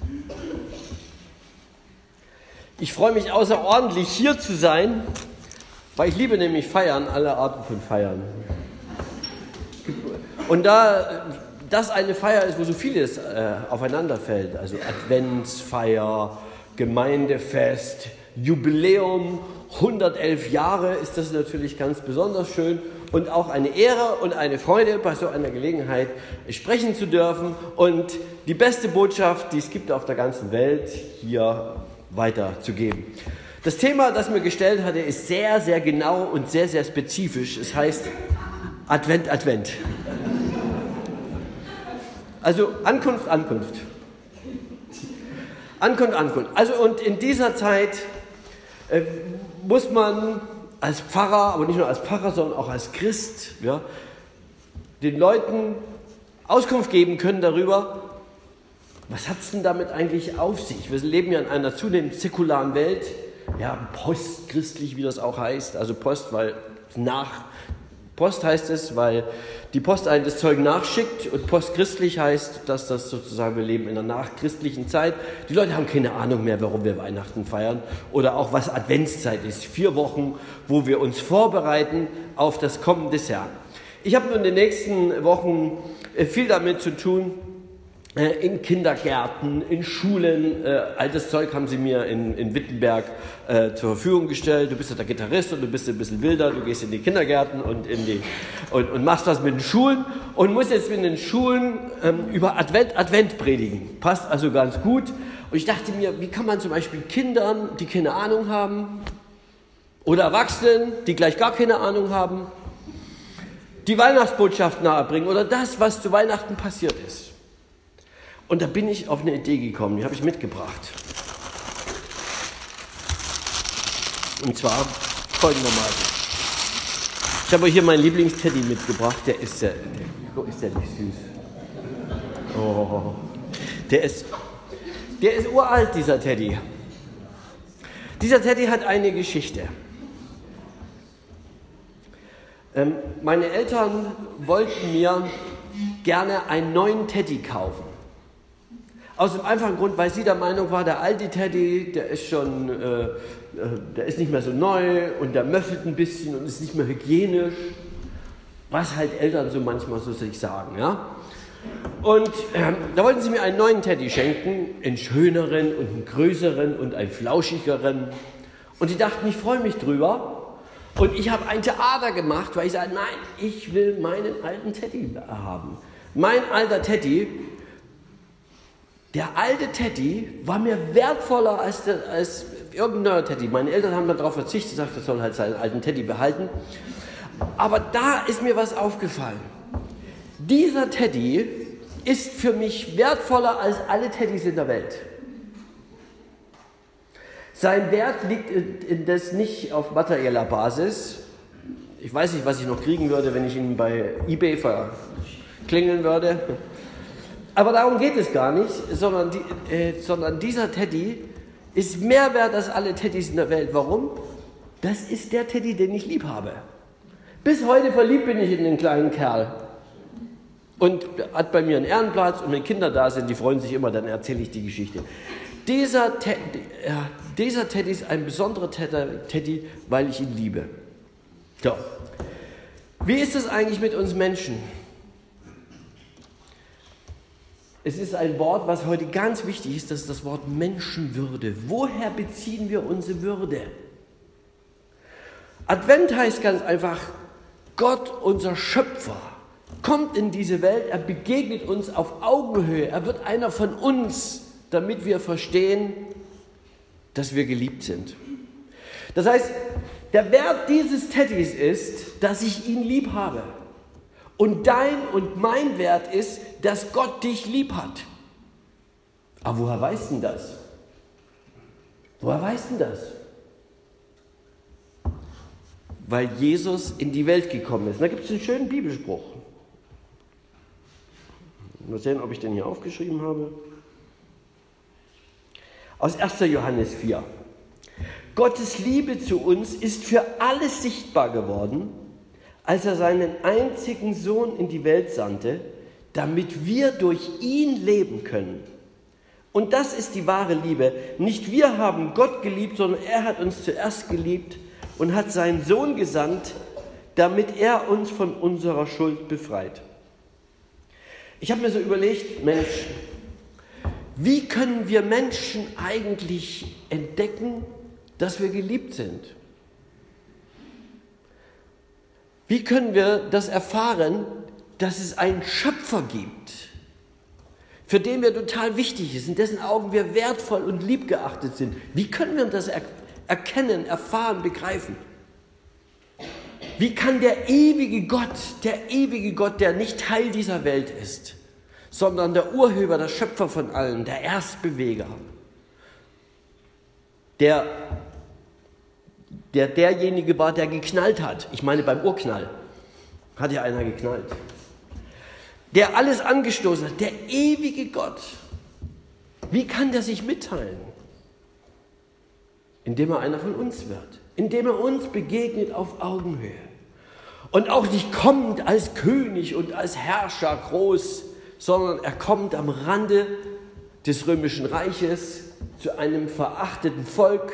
Ich freue mich außerordentlich, hier zu sein, weil ich liebe nämlich Feiern, alle Arten von Feiern. Und da das eine Feier ist, wo so vieles aufeinander fällt, also Adventsfeier, Gemeindefest, Jubiläum, 111 Jahre, ist das natürlich ganz besonders schön und auch eine Ehre und eine Freude, bei so einer Gelegenheit sprechen zu dürfen und die beste Botschaft, die es gibt auf der ganzen Welt, hier weiterzugeben. Das Thema, das mir gestellt hatte, ist sehr, sehr genau und sehr, sehr spezifisch. Es heißt Advent, Advent. Also Ankunft, Ankunft. Ankunft, Ankunft. Also und in dieser Zeit muss man als Pfarrer, aber nicht nur als Pfarrer, sondern auch als Christ, ja, den Leuten Auskunft geben können darüber, was hat es denn damit eigentlich auf sich? Wir leben ja in einer zunehmend säkularen Welt, ja, postchristlich, wie das auch heißt, also Post, weil Post heißt es, weil die Post einem das Zeug nachschickt und postchristlich heißt, dass das sozusagen, wir leben in einer nachchristlichen Zeit. Die Leute haben keine Ahnung mehr, warum wir Weihnachten feiern oder auch was Adventszeit ist. 4 Wochen, wo wir uns vorbereiten auf das Kommen des Herrn. Ich habe in den nächsten Wochen viel damit zu tun, in Kindergärten, in Schulen. Altes Zeug haben sie mir in Wittenberg zur Verfügung gestellt. Du bist ja der Gitarrist und du bist ein bisschen wilder. Du gehst in die Kindergärten und machst was mit den Schulen und musst jetzt mit den Schulen über Advent predigen. Passt also ganz gut. Und ich dachte mir, wie kann man zum Beispiel Kindern, die keine Ahnung haben, oder Erwachsenen, die gleich gar keine Ahnung haben, die Weihnachtsbotschaft nahebringen oder das, was zu Weihnachten passiert ist. Und da bin ich auf eine Idee gekommen, die habe ich mitgebracht. Und zwar folgendermaßen. Ich habe hier meinen Lieblingsteddy mitgebracht, der ist ja nicht süß. Oh, der ist uralt, dieser Teddy. Dieser Teddy hat eine Geschichte. Meine Eltern wollten mir gerne einen neuen Teddy kaufen. Aus dem einfachen Grund, weil sie der Meinung war, der alte Teddy, der ist nicht mehr so neu und der möffelt ein bisschen und ist nicht mehr hygienisch. Was halt Eltern so manchmal so sich sagen, ja. Und da wollten sie mir einen neuen Teddy schenken, einen schöneren und einen größeren und einen flauschigeren. Und die dachten, ich freue mich drüber. Und ich habe ein Theater gemacht, weil ich sage, nein, ich will meinen alten Teddy haben. Mein alter Teddy, der alte Teddy war mir wertvoller als irgendein Teddy. Meine Eltern haben darauf verzichtet, gesagt, er soll halt seinen alten Teddy behalten. Aber da ist mir was aufgefallen. Dieser Teddy ist für mich wertvoller als alle Teddys in der Welt. Sein Wert liegt indes nicht auf materieller Basis. Ich weiß nicht, was ich noch kriegen würde, wenn ich ihn bei eBay verklingeln würde. Aber darum geht es gar nicht, sondern dieser Teddy ist mehr wert als alle Teddys in der Welt. Warum? Das ist der Teddy, den ich lieb habe. Bis heute verliebt bin ich in den kleinen Kerl. Und hat bei mir einen Ehrenplatz und wenn Kinder da sind, die freuen sich immer, dann erzähle ich die Geschichte. Dieser Teddy ist ein besonderer Teddy, weil ich ihn liebe. So. Wie ist es eigentlich mit uns Menschen? Es ist ein Wort, was heute ganz wichtig ist, das ist das Wort Menschenwürde. Woher beziehen wir unsere Würde? Advent heißt ganz einfach, Gott, unser Schöpfer, kommt in diese Welt, er begegnet uns auf Augenhöhe, er wird einer von uns, damit wir verstehen, dass wir geliebt sind. Das heißt, der Wert dieses Teddys ist, dass ich ihn lieb habe. Und dein und mein Wert ist, dass Gott dich lieb hat. Aber woher weißt du das? Woher weißt du das? Weil Jesus in die Welt gekommen ist. Da gibt es einen schönen Bibelspruch. Mal sehen, ob ich den hier aufgeschrieben habe. Aus 1. Johannes 4. Gottes Liebe zu uns ist für alles sichtbar geworden, als er seinen einzigen Sohn in die Welt sandte, damit wir durch ihn leben können. Und das ist die wahre Liebe. Nicht wir haben Gott geliebt, sondern er hat uns zuerst geliebt und hat seinen Sohn gesandt, damit er uns von unserer Schuld befreit. Ich habe mir so überlegt, Mensch, wie können wir Menschen eigentlich entdecken, dass wir geliebt sind? Wie können wir das erfahren, dass es einen Schöpfer gibt, für den wir total wichtig sind, in dessen Augen wir wertvoll und lieb geachtet sind? Wie können wir das erkennen, erfahren, begreifen? Wie kann der ewige Gott, der nicht Teil dieser Welt ist, sondern der Urheber, der Schöpfer von allen, der Erstbeweger, derjenige war, der geknallt hat. Ich meine, beim Urknall hat ja einer geknallt. Der alles angestoßen hat, der ewige Gott. Wie kann der sich mitteilen? Indem er einer von uns wird, indem er uns begegnet auf Augenhöhe. Und auch nicht kommt als König und als Herrscher groß, sondern er kommt am Rande des Römischen Reiches zu einem verachteten Volk,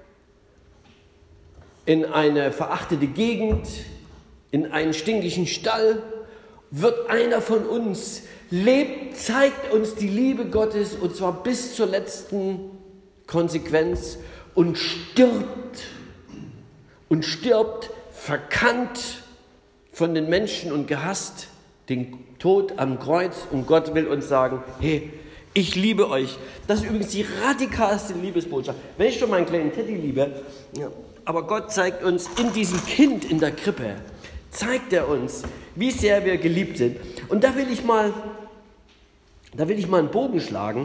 in eine verachtete Gegend, in einen stinkischen Stall, wird einer von uns, lebt, zeigt uns die Liebe Gottes und zwar bis zur letzten Konsequenz und stirbt verkannt von den Menschen und gehasst den Tod am Kreuz und Gott will uns sagen, hey, ich liebe euch. Das ist übrigens die radikalste Liebesbotschaft. Wenn ich schon meinen kleinen Teddy liebe, ja, aber Gott zeigt uns in diesem Kind in der Krippe, zeigt er uns, wie sehr wir geliebt sind. Und da will ich mal einen Bogen schlagen.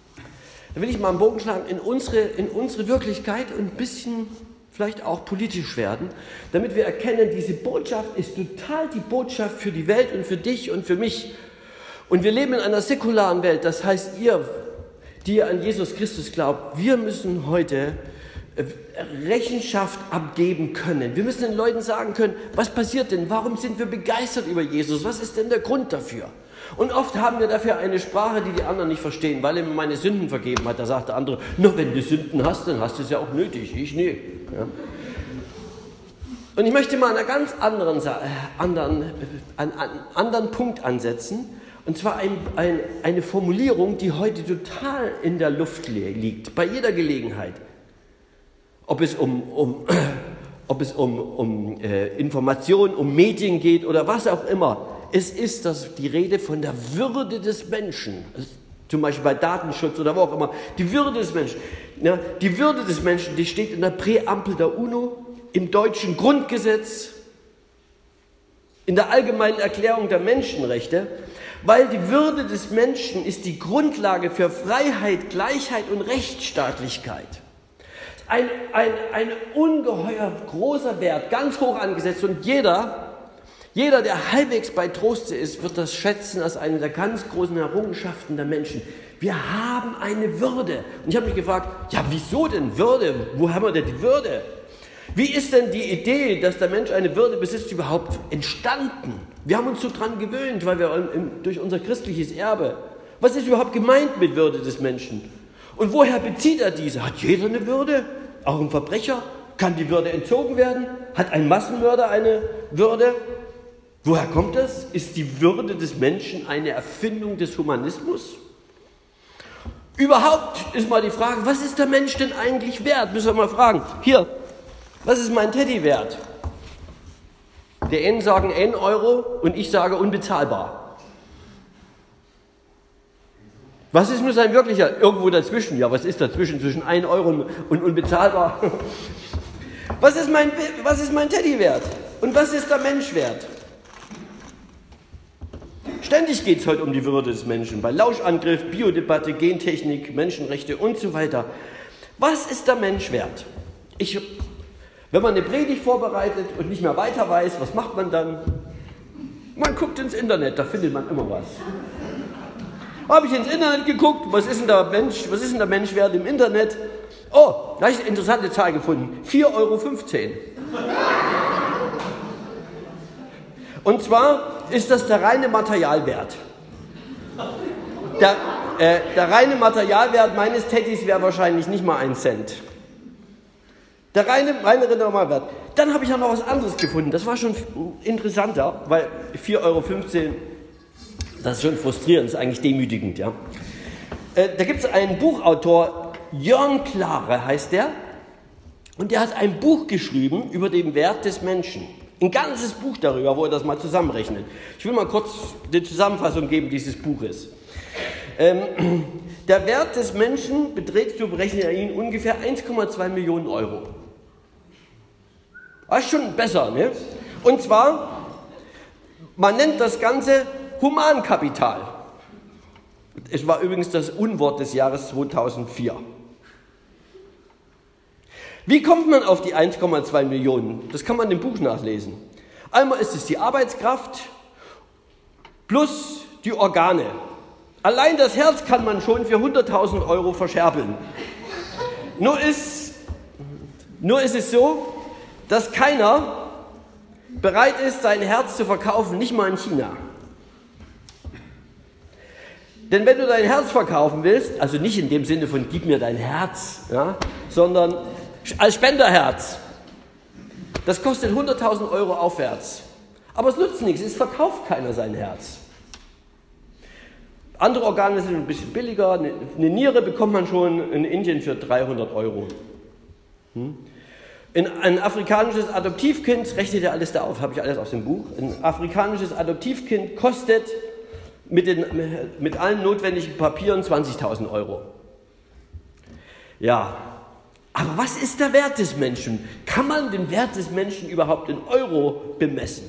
In unsere Wirklichkeit und ein bisschen vielleicht auch politisch werden, damit wir erkennen, diese Botschaft ist total die Botschaft für die Welt und für dich und für mich. Und wir leben in einer säkularen Welt, das heißt, ihr, die ihr an Jesus Christus glaubt, wir müssen heute Rechenschaft abgeben können. Wir müssen den Leuten sagen können, was passiert denn? Warum sind wir begeistert über Jesus? Was ist denn der Grund dafür? Und oft haben wir dafür eine Sprache, die die anderen nicht verstehen, weil er mir meine Sünden vergeben hat. Da sagt der andere, nur wenn du Sünden hast, dann hast du es ja auch nötig. Ich nicht. Ja. Und ich möchte mal einen anderen Punkt ansetzen. Und zwar eine Formulierung, die heute total in der Luft liegt, bei jeder Gelegenheit. Ob es um Informationen, um Medien geht oder was auch immer. Es ist die Rede von der Würde des Menschen. Zum Beispiel bei Datenschutz oder wo auch immer. Die Würde des Menschen. Ja, die Würde des Menschen, die steht in der Präambel der UNO, im deutschen Grundgesetz, in der Allgemeinen Erklärung der Menschenrechte. Weil die Würde des Menschen ist die Grundlage für Freiheit, Gleichheit und Rechtsstaatlichkeit. Ein ungeheuer großer Wert, ganz hoch angesetzt. Und jeder, der halbwegs bei Troste ist, wird das schätzen als eine der ganz großen Errungenschaften der Menschen. Wir haben eine Würde. Und ich habe mich gefragt, ja, wieso denn Würde? Wo haben wir denn die Würde? Wie ist denn die Idee, dass der Mensch eine Würde besitzt, überhaupt entstanden? Wir haben uns so dran gewöhnt, weil wir durch unser christliches Erbe. Was ist überhaupt gemeint mit Würde des Menschen? Und woher bezieht er diese? Hat jeder eine Würde? Auch ein Verbrecher? Kann die Würde entzogen werden? Hat ein Massenmörder eine Würde? Woher kommt das? Ist die Würde des Menschen eine Erfindung des Humanismus? Überhaupt ist mal die Frage, was ist der Mensch denn eigentlich wert? Müssen wir mal fragen. Hier, was ist mein Teddy wert? Die einen sagen 1 Euro und ich sage unbezahlbar. Was ist nur sein wirklicher? Irgendwo dazwischen. Ja, was ist dazwischen? Zwischen 1 Euro und unbezahlbar? Was ist mein Teddy wert? Und was ist der Mensch wert? Ständig geht es heute um die Würde des Menschen. Bei Lauschangriff, Biodebatte, Gentechnik, Menschenrechte und so weiter. Was ist der Mensch wert? Wenn man eine Predigt vorbereitet und nicht mehr weiter weiß, was macht man dann? Man guckt ins Internet, da findet man immer was. Habe ich ins Internet geguckt, was ist denn der Mensch wert im Internet? Oh, da habe ich eine interessante Zahl gefunden. 4,15 Euro. Und zwar ist das der reine Materialwert. Der reine Materialwert meines Teddys wäre wahrscheinlich nicht mal 1 Cent. Der reine Normalwert. Dann habe ich ja noch was anderes gefunden. Das war schon interessanter, weil 4,15 Euro, das ist schon frustrierend, das ist eigentlich demütigend. Ja. Da gibt es einen Buchautor, Jörn Klare heißt der, und der hat ein Buch geschrieben über den Wert des Menschen. Ein ganzes Buch darüber, wo er das mal zusammenrechnet. Ich will mal kurz die Zusammenfassung geben dieses Buches. Der Wert des Menschen beträgt, so berechnet er ihn, ungefähr 1,2 Millionen Euro. Das ist schon besser, ne? Und zwar, man nennt das Ganze Humankapital. Es war übrigens das Unwort des Jahres 2004. Wie kommt man auf die 1,2 Millionen? Das kann man im Buch nachlesen. Einmal ist es die Arbeitskraft plus die Organe. Allein das Herz kann man schon für 100.000 Euro verscherbeln. Nur ist es so, dass keiner bereit ist, sein Herz zu verkaufen, nicht mal in China. Denn wenn du dein Herz verkaufen willst, also nicht in dem Sinne von gib mir dein Herz, ja, sondern als Spenderherz, das kostet 100.000 Euro aufwärts. Aber es nützt nichts, es verkauft keiner sein Herz. Andere Organe sind ein bisschen billiger. Eine Niere bekommt man schon in Indien für 300 Euro. Ein afrikanisches Adoptivkind, rechnet ja alles da auf, habe ich alles aus dem Buch. Ein afrikanisches Adoptivkind kostet mit allen notwendigen Papieren 20.000 Euro. Ja, aber was ist der Wert des Menschen? Kann man den Wert des Menschen überhaupt in Euro bemessen?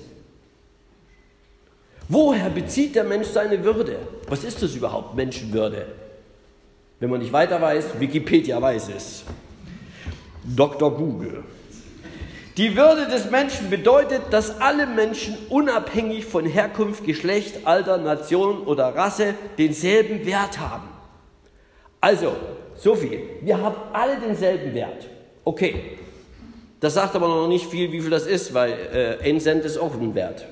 Woher bezieht der Mensch seine Würde? Was ist das überhaupt, Menschenwürde? Wenn man nicht weiter weiß, Wikipedia weiß es. Dr. Google. Die Würde des Menschen bedeutet, dass alle Menschen unabhängig von Herkunft, Geschlecht, Alter, Nation oder Rasse denselben Wert haben. Also, so viel. Wir haben alle denselben Wert. Okay. Das sagt aber noch nicht viel, wie viel das ist, weil 1 Cent ist auch ein Wert.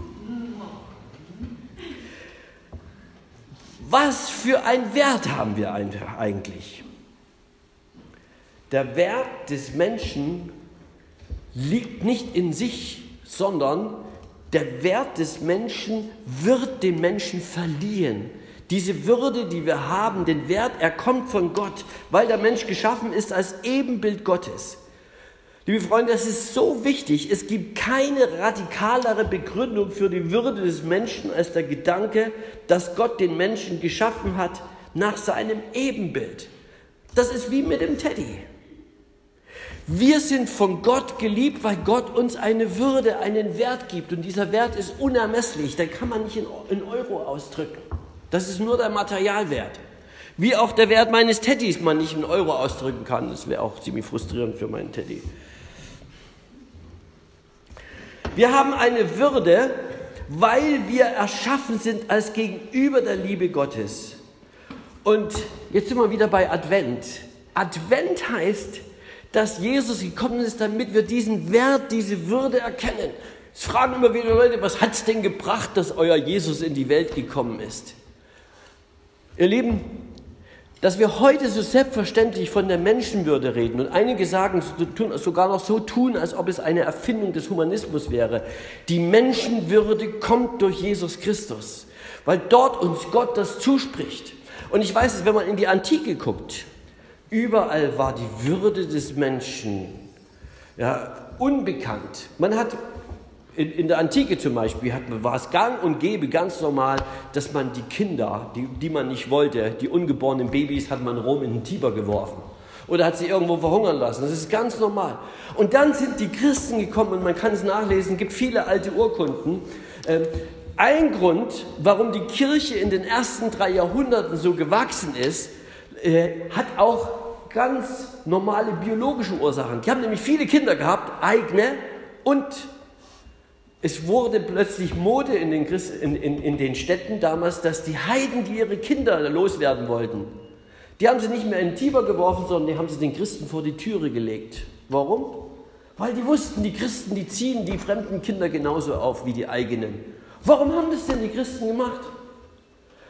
Was für einen Wert haben wir eigentlich? Der Wert des Menschen liegt nicht in sich, sondern der Wert des Menschen wird dem Menschen verliehen. Diese Würde, die wir haben, den Wert, er kommt von Gott, weil der Mensch geschaffen ist als Ebenbild Gottes. Liebe Freunde, das ist so wichtig. Es gibt keine radikalere Begründung für die Würde des Menschen als der Gedanke, dass Gott den Menschen geschaffen hat nach seinem Ebenbild. Das ist wie mit dem Teddy. Wir sind von Gott geliebt, weil Gott uns eine Würde, einen Wert gibt. Und dieser Wert ist unermesslich. Den kann man nicht in Euro ausdrücken. Das ist nur der Materialwert. Wie auch der Wert meines Teddys man nicht in Euro ausdrücken kann. Das wäre auch ziemlich frustrierend für meinen Teddy. Wir haben eine Würde, weil wir erschaffen sind als Gegenüber der Liebe Gottes. Und jetzt sind wir wieder bei Advent. Advent heißt, dass Jesus gekommen ist, damit wir diesen Wert, diese Würde erkennen. Es fragen immer wieder Leute, was hat es denn gebracht, dass euer Jesus in die Welt gekommen ist? Ihr Lieben, dass wir heute so selbstverständlich von der Menschenwürde reden und einige sagen, sogar noch so tun, als ob es eine Erfindung des Humanismus wäre. Die Menschenwürde kommt durch Jesus Christus, weil dort uns Gott das zuspricht. Und ich weiß es, wenn man in die Antike guckt, überall war die Würde des Menschen unbekannt. Man hat in der Antike zum Beispiel war es gang und gäbe, ganz normal, dass man die Kinder, die man nicht wollte, die ungeborenen Babys, hat man Rom in den Tiber geworfen. Oder hat sie irgendwo verhungern lassen. Das ist ganz normal. Und dann sind die Christen gekommen und man kann es nachlesen, es gibt viele alte Urkunden. Ein Grund, warum die Kirche in den ersten 3 Jahrhunderten so gewachsen ist, hat auch ganz normale biologische Ursachen. Die haben nämlich viele Kinder gehabt, eigene, und es wurde plötzlich Mode in den Städten damals, dass die Heiden, die ihre Kinder loswerden wollten, die haben sie nicht mehr in den Tiber geworfen, sondern die haben sie den Christen vor die Türe gelegt. Warum? Weil die wussten, die Christen, die ziehen die fremden Kinder genauso auf wie die eigenen. Warum haben das denn die Christen gemacht?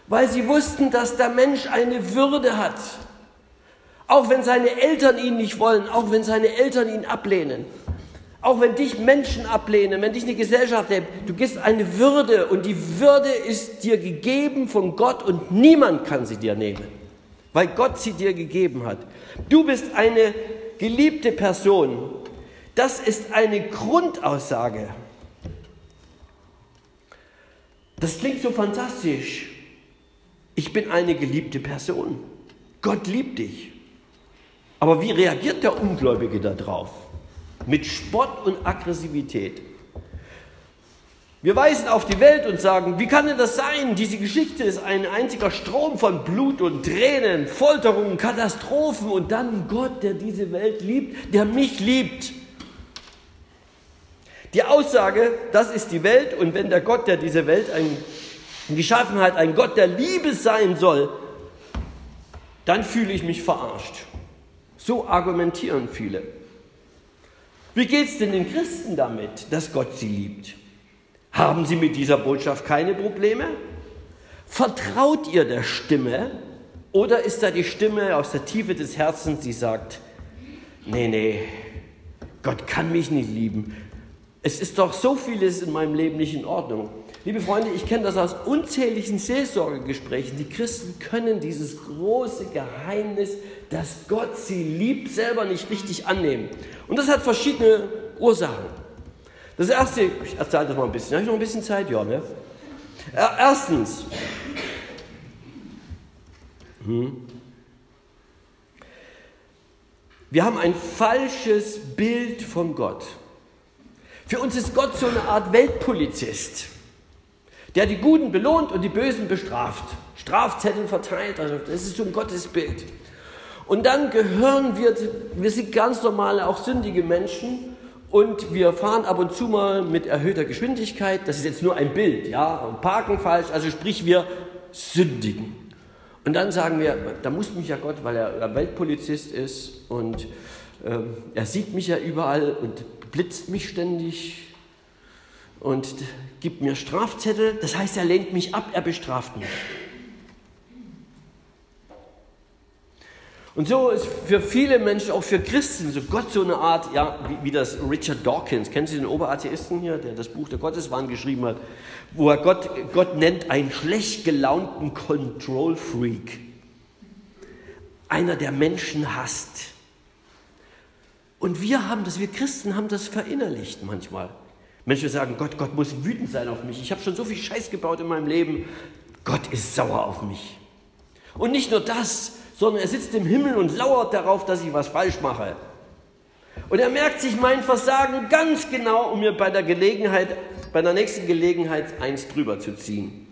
weil sie wussten, dass der Mensch eine Würde hat. Auch wenn seine Eltern ihn nicht wollen, auch wenn seine Eltern ihn ablehnen, auch wenn dich Menschen ablehnen, wenn dich eine Gesellschaft lebt, du gibst eine Würde und die Würde ist dir gegeben von Gott und niemand kann sie dir nehmen, weil Gott sie dir gegeben hat. Du bist eine geliebte Person. Das ist eine Grundaussage. Das klingt so fantastisch. Ich bin eine geliebte Person. Gott liebt dich. Aber wie reagiert der Ungläubige darauf? Mit Spott und Aggressivität. Wir weisen auf die Welt und sagen, wie kann denn das sein? Diese Geschichte ist ein einziger Strom von Blut und Tränen, Folterungen, Katastrophen und dann Gott, der diese Welt liebt, der mich liebt. Die Aussage, das ist die Welt und wenn der Gott, der diese Welt geschaffen hat, ein Gott der Liebe sein soll, dann fühle ich mich verarscht. So argumentieren viele. Wie geht es denn den Christen damit, dass Gott sie liebt? Haben sie mit dieser Botschaft keine Probleme? Vertraut ihr der Stimme? Oder ist da die Stimme aus der Tiefe des Herzens, die sagt, nee, Gott kann mich nicht lieben. Es ist doch so vieles in meinem Leben nicht in Ordnung. Liebe Freunde, ich kenne das aus unzähligen Seelsorgegesprächen. Die Christen können dieses große Geheimnis, dass Gott sie liebt, selber nicht richtig annehmen. Und das hat verschiedene Ursachen. Das erste, ich erzähle das mal ein bisschen. Habe ich noch ein bisschen Zeit? Ja, ne? Erstens, wir haben ein falsches Bild von Gott. Für uns ist Gott so eine Art Weltpolizist, der die Guten belohnt und die Bösen bestraft. Strafzettel verteilt, also das ist so ein Gottesbild. Und dann gehören wir sind ganz normale, auch sündige Menschen und wir fahren ab und zu mal mit erhöhter Geschwindigkeit. Das ist jetzt nur ein Bild, ja, und parken falsch, also sprich wir sündigen. Und dann sagen wir, da muss mich ja Gott, weil er Weltpolizist ist und er sieht mich ja überall und blitzt mich ständig und gibt mir Strafzettel. Das heißt, er lehnt mich ab, er bestraft mich. Und so ist für viele Menschen, auch für Christen, so Gott so eine Art, ja, wie das Richard Dawkins, kennen Sie den Oberatheisten hier, der das Buch der Gotteswahn geschrieben hat, wo er Gott nennt einen schlecht gelaunten Control-Freak. Einer, der Menschen hasst. Und wir Christen haben das verinnerlicht manchmal. Menschen sagen, Gott muss wütend sein auf mich. Ich habe schon so viel Scheiß gebaut in meinem Leben. Gott ist sauer auf mich. Und nicht nur das, sondern er sitzt im Himmel und lauert darauf, dass ich was falsch mache. Und er merkt sich mein Versagen ganz genau, um mir bei der nächsten Gelegenheit eins drüber zu ziehen.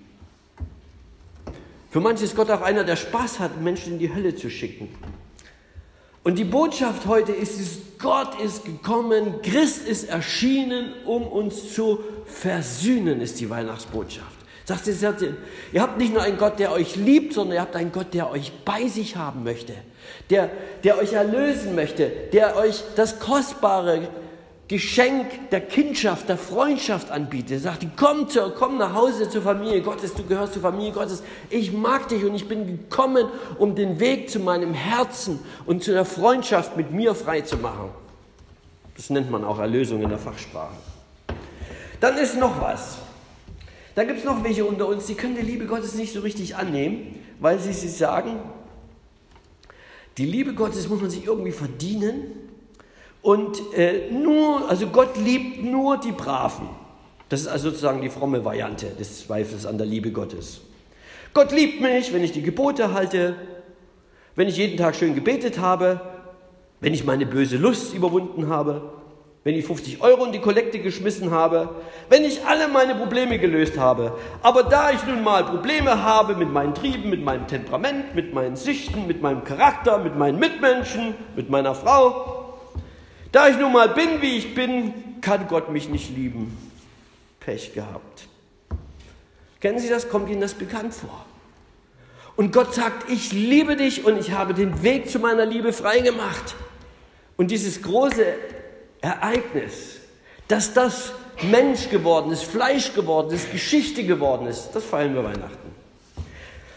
Für manche ist Gott auch einer, der Spaß hat, Menschen in die Hölle zu schicken. Und die Botschaft heute ist, Gott ist gekommen, Christ ist erschienen, um uns zu versöhnen, ist die Weihnachtsbotschaft. Sagt ihr habt nicht nur einen Gott, der euch liebt, sondern ihr habt einen Gott, der euch bei sich haben möchte, der euch erlösen möchte, der euch das kostbare Geschenk der Kindschaft, der Freundschaft anbietet. Er sagt, komm nach Hause zur Familie Gottes, du gehörst zur Familie Gottes. Ich mag dich und ich bin gekommen, um den Weg zu meinem Herzen und zu der Freundschaft mit mir frei zu machen. Das nennt man auch Erlösung in der Fachsprache. Dann ist noch was. Da gibt es noch welche unter uns, die können die Liebe Gottes nicht so richtig annehmen, weil sie sagen, die Liebe Gottes muss man sich irgendwie verdienen. Und Gott liebt nur die Braven. Das ist also sozusagen die fromme Variante des Zweifels an der Liebe Gottes. Gott liebt mich, wenn ich die Gebote halte, wenn ich jeden Tag schön gebetet habe, wenn ich meine böse Lust überwunden habe, wenn ich 50 € in die Kollekte geschmissen habe, wenn ich alle meine Probleme gelöst habe. Aber da ich nun mal Probleme habe mit meinen Trieben, mit meinem Temperament, mit meinen Süchten, mit meinem Charakter, mit meinen Mitmenschen, mit meiner Frau, da ich nun mal bin, wie ich bin, kann Gott mich nicht lieben. Pech gehabt. Kennen Sie das? Kommt Ihnen das bekannt vor? Und Gott sagt, ich liebe dich und ich habe den Weg zu meiner Liebe freigemacht. Und dieses große Ereignis, dass das Mensch geworden ist, Fleisch geworden ist, Geschichte geworden ist, das feiern wir Weihnachten.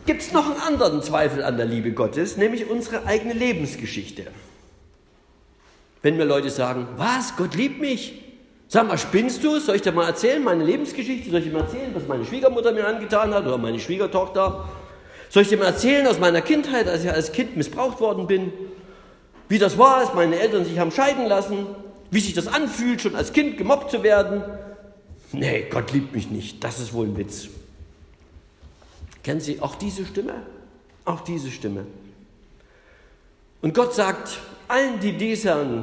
gibt es noch einen anderen Zweifel an der Liebe Gottes, nämlich unsere eigene Lebensgeschichte. Wenn mir Leute sagen, was, Gott liebt mich? Sag mal, spinnst du? Soll ich dir mal erzählen, meine Lebensgeschichte? Soll ich dir mal erzählen, was meine Schwiegermutter mir angetan hat oder meine Schwiegertochter? Soll ich dir mal erzählen aus meiner Kindheit, als ich als Kind missbraucht worden bin? Wie das war, als meine Eltern sich haben scheiden lassen? Wie sich das anfühlt, schon als Kind gemobbt zu werden? Nee, Gott liebt mich nicht. Das ist wohl ein Witz. Kennen Sie auch diese Stimme? Auch diese Stimme. Und Gott sagt allen, die dieser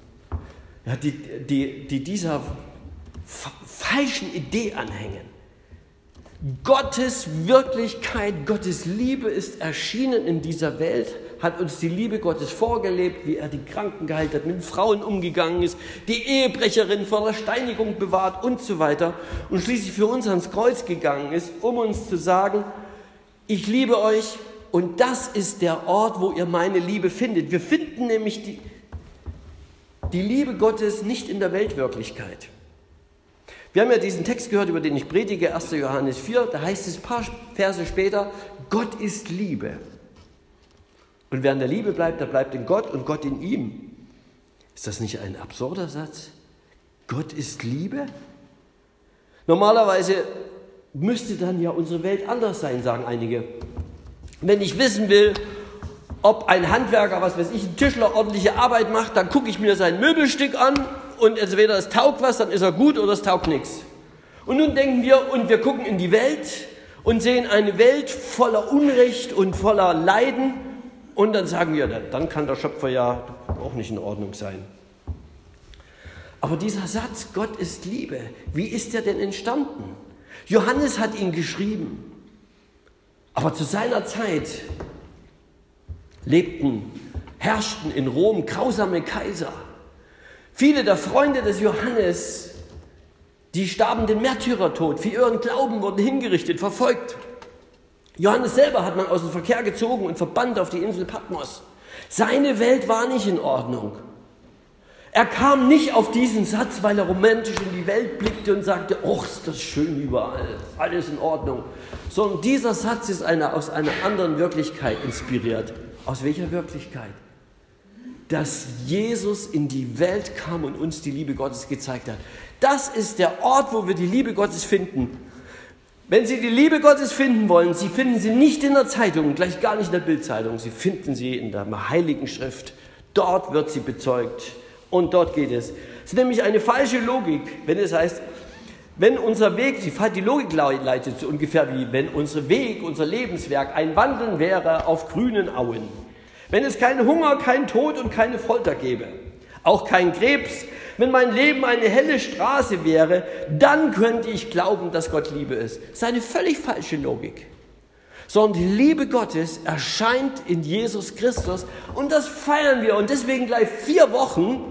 falschen Idee anhängen, Gottes Wirklichkeit, Gottes Liebe ist erschienen in dieser Welt, hat uns die Liebe Gottes vorgelebt, wie er die Kranken geheilt hat, mit Frauen umgegangen ist, die Ehebrecherin vor der Steinigung bewahrt und so weiter und schließlich für uns ans Kreuz gegangen ist, um uns zu sagen, ich liebe euch und das ist der Ort, wo ihr meine Liebe findet. Wir finden nämlich die Liebe Gottes nicht in der Weltwirklichkeit. Wir haben ja diesen Text gehört, über den ich predige, 1. Johannes 4, da heißt es ein paar Verse später, Gott ist Liebe. Und wer in der Liebe bleibt, der bleibt in Gott und Gott in ihm. Ist das nicht ein absurder Satz? Gott ist Liebe? Normalerweise müsste dann ja unsere Welt anders sein, sagen einige. Wenn ich wissen will, ob ein Handwerker, was weiß ich, ein Tischler ordentliche Arbeit macht, dann gucke ich mir sein Möbelstück an und entweder es taugt was, dann ist er gut oder es taugt nichts. Und nun denken wir, und wir gucken in die Welt und sehen eine Welt voller Unrecht und voller Leiden und dann sagen wir, dann kann der Schöpfer ja auch nicht in Ordnung sein. Aber dieser Satz, Gott ist Liebe, wie ist der denn entstanden? Johannes hat ihn geschrieben, aber zu seiner Zeit herrschten in Rom grausame Kaiser. Viele der Freunde des Johannes, die starben den Märtyrertod, für ihren Glauben wurden hingerichtet, verfolgt. Johannes selber hat man aus dem Verkehr gezogen und verbannt auf die Insel Patmos. Seine Welt war nicht in Ordnung. Er kam nicht auf diesen Satz, weil er romantisch in die Welt blickte und sagte, ach, ist das schön überall, alles in Ordnung. Sondern dieser Satz ist aus einer anderen Wirklichkeit inspiriert. Aus welcher Wirklichkeit? Dass Jesus in die Welt kam und uns die Liebe Gottes gezeigt hat. Das ist der Ort, wo wir die Liebe Gottes finden. Wenn Sie die Liebe Gottes finden wollen, Sie finden sie nicht in der Zeitung, gleich gar nicht in der Bildzeitung, Sie finden sie in der Heiligen Schrift. Dort wird sie bezeugt und dort geht es. Es ist nämlich eine falsche Logik, wenn es heißt, wenn unser Weg, die Logik leitet so ungefähr wie, wenn unser Weg, unser Lebenswerk ein Wandeln wäre auf grünen Auen. Wenn es keinen Hunger, keinen Tod und keine Folter gäbe, auch kein Krebs, wenn mein Leben eine helle Straße wäre, dann könnte ich glauben, dass Gott Liebe ist. Das ist eine völlig falsche Logik. Sondern die Liebe Gottes erscheint in Jesus Christus und das feiern wir und deswegen gleich 4 Wochen,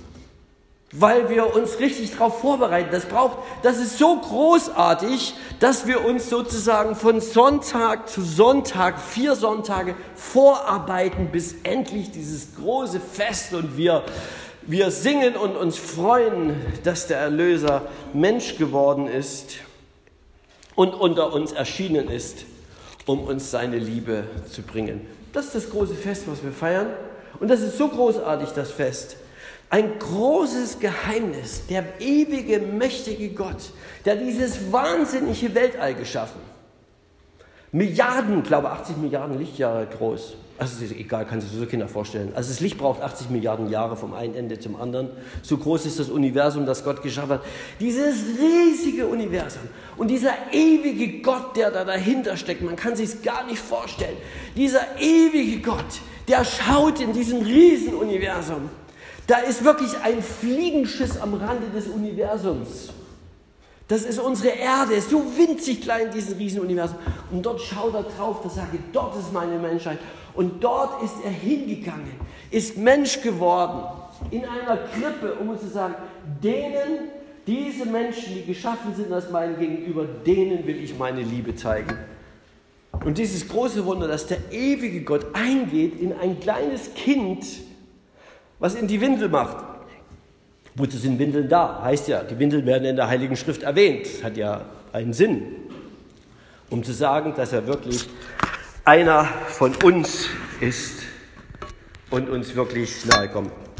weil wir uns richtig darauf vorbereiten. Das ist so großartig, dass wir uns sozusagen von Sonntag zu Sonntag, 4 Sonntage vorarbeiten, bis endlich dieses große Fest und wir singen und uns freuen, dass der Erlöser Mensch geworden ist und unter uns erschienen ist, um uns seine Liebe zu bringen. Das ist das große Fest, was wir feiern. Und das ist so großartig, das Fest. Ein großes Geheimnis, der ewige, mächtige Gott, der dieses wahnsinnige Weltall geschaffen. Milliarden, ich glaube 80 Milliarden Lichtjahre groß. Also ist egal, kann sich so Kinder vorstellen. Also das Licht braucht 80 Milliarden Jahre vom einen Ende zum anderen. So groß ist das Universum, das Gott geschaffen hat. Dieses riesige Universum und dieser ewige Gott, der da dahinter steckt, man kann sich es gar nicht vorstellen. Dieser ewige Gott, der schaut in diesem riesen Universum. Da ist wirklich ein Fliegenschiss am Rande des Universums. Das ist unsere Erde, ist so winzig klein, dieses Riesenuniversum. Und dort schaut er drauf, da sagt er, dort ist meine Menschheit. Und dort ist er hingegangen, ist Mensch geworden, in einer Krippe, um uns zu sagen, diese Menschen, die geschaffen sind als mein Gegenüber, denen will ich meine Liebe zeigen. Und dieses große Wunder, dass der ewige Gott eingeht in ein kleines Kind, was in die Windel macht. Wozu sind Windeln da? Heißt ja, die Windeln werden in der Heiligen Schrift erwähnt. Das hat ja einen Sinn, um zu sagen, dass er wirklich einer von uns ist und uns wirklich nahe kommt.